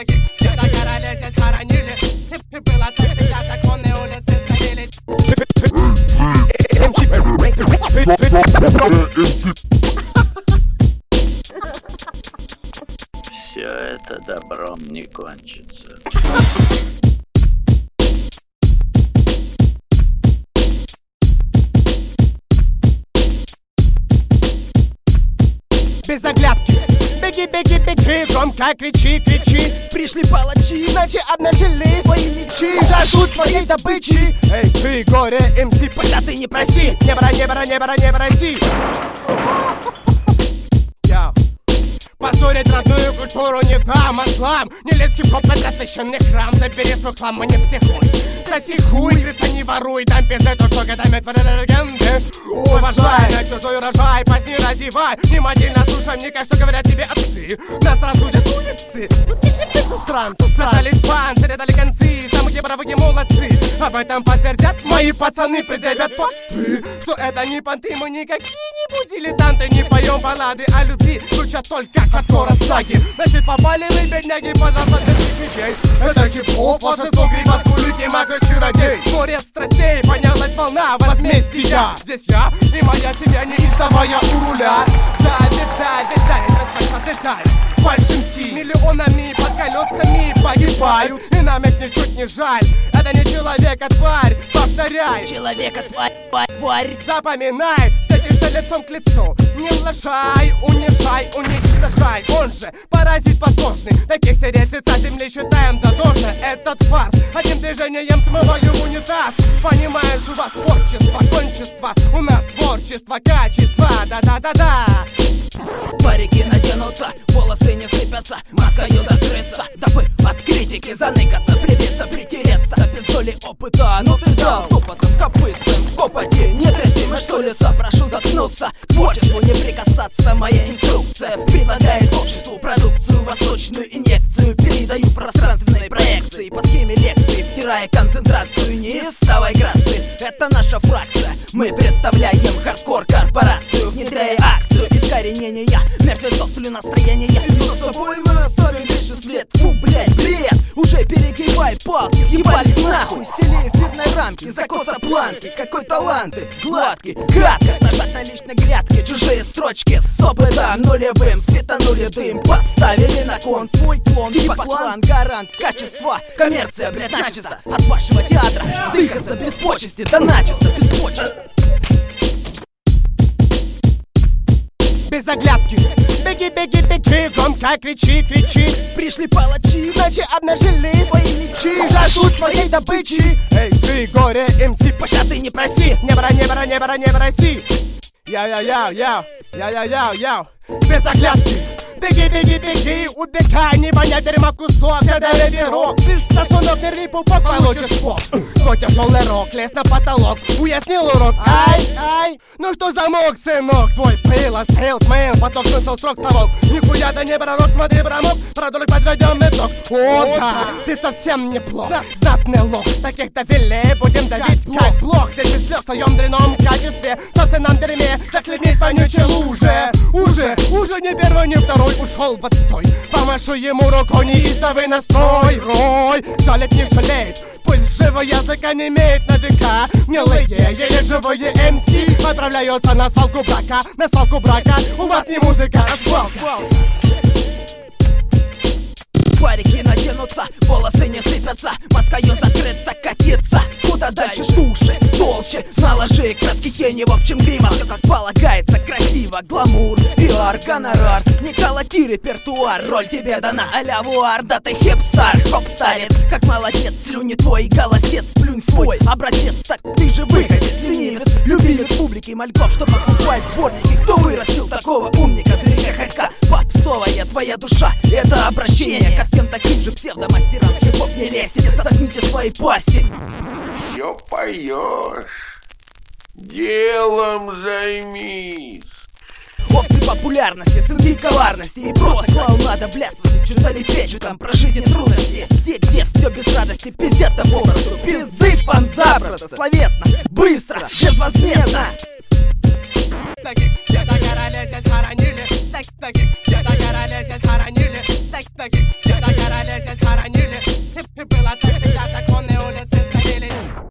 Таких все догорали, здесь хоронили. И было так всегда, законные улицы царили. Все это добром не кончится. Без оглядки. Беги, беги, беги, громко кричи, кричи. Пришли палачи, иначе обнажили свои мечи. Жаждут своей добычи. Эй, ты, горе, МС, пощады не проси. Не бра, не бра, не бра, не проси. Позорить родную культуру не дам, ослам. Не лезь в хип-хоп, это священный храм. Забери свой хлам, мы не психуй. Соси хуй, крыса не воруй. Там пизды то, что годами творят легенды. Уважай, на чужой урожай, поздней разевай. Внимательно слушай мне, что говорят тебе отцы. Нас рассудят улицы. Пиши пиццу сранцы. Сратались панцири, дали концы. Там, где бравыги молодцы. Об этом подтвердят мои пацаны, предъявят факты. Что это не понты, мы никакие не дилетанты. Не поем баллады о любви, звучат только хардкора саги. Значит, попали вы, бедняги, пожалуйста, для детей. Это хип-хоп, волшебство, грибас, улики, мага, чародей. Море страстей, поднялась волна возмездия. Здесь я и моя семья, неистовая у руля. Да, деталь, деталь, деталь, деталь. Большим си, миллионами под колесами погибают. И нам их ничуть не жаль. Это не человек, а тварь, повторяй. Человека, тварь. Запоминай, встретишься лицом к лицу. Не лажай, унижай, уничтожай. Он же паразит подложный. Таких сирец лица земли считаем задорно. Этот фарс одним движением смываю в унитаз. Понимаешь, у вас творчество, кончество. У нас творчество, качество. Да-да-да-да. Парики наденутся, волосы не сыпятся, маскою закрыться, дабы от критики заныкаться, прибиться, притереться. Без доли опыта, ну ты дал опытом копытцем в копоте. Не тряси между лица, прошу заткнуться. К творчеству не прикасаться, моя инструкция предлагает обществу продукцию, восточную инъекцию. Передаю пространственной проекции по схеме лекции, втирая концентрацию неистовой грации. Это наша фракция, мы представляем хардкор-корпорацию, внедряя акцию искоренения мертвецов слюностроения. И за собой мы оставим лишь след. Фу, блять, бред, уже перегибай палки, съебались нахуй. Стили эфирной рамки, закоса планки. Какой таланты, гладкий, гадко сажать на личной грядке чужие строчки с опытом нулевым. Светанули дым, поставили на кон свой клон. Типа клан, гарант качества. Коммерция, блядь, начисто от вашего театра. Сдыхаться без почести, да начисто без почести. Без оглядки. Беги, беги, беги, громко кричи, кричи. Пришли палачи, иначе обнажили свои мечи. Жаждут своей добычи. Эй, ты, горе, МС, пощады не проси. Не бра, не бра, не бра, не проси. Яу-яу-яу, яу-яу-яу-яу. Без оглядки. Беги, беги, беги, убегай, не вонять дерьма кусок, когда я беру. Ты ж сосунок, не рви пупок, получишь фок. Кто тяжелый рок, лез на потолок, уяснил урок. Ай, ай, ну что замок, сынок, твой пылос, хейлсмен, поток смысл срок того. Нихуя да не пророк, смотри, брамок, продолжай подведем итог. О да, ты совсем неплох, знатный лох, таких-то филе будем давить как блок. Здесь без слез в своем дрянном качестве, в собственном дерьме, захлебнись в вонючей луже. Уже не первый, не второй ушел в отстой. Помашу ему рукой, неистовый настрой. Рой, жалит не жалеет, пусть живой языка не имеет на века. Милые, еле живые МС отправляются на свалку брака. На свалку брака, у вас не музыка, а свалка. Парики наденутся, волосы не сыпятся, маскою закрыться, катиться. Куда дальше, туши, толще, наложи краски тени, в общем грима. Все как полагается, красиво, гламур, пиар, гонорар. Не колоти репертуар, роль тебе дана а-ля вуар. Да ты хипстар, хоп-старец, как молодец. Слюни твой, голосец, плюнь свой образец. Так ты же выходец, ленивец, любимец публики мальков, что покупает сборники. Кто вырастил такого умника, зрителя хорька? Попсовая твоя душа, это обращение ко всем таким же псевдомастерам. Хип-хоп не лезьте, заткните свои пасти. Все поешь, делом займись. Овцы популярности, сынки коварности. И просто клоунада блясывать, чертали печь, там про жизнь трудности. Где все без радости, пиздят то попросту. Пизды фан запросто, словесно, быстро, безвозмездно. Таких все догорали, здесь хоронили. Таких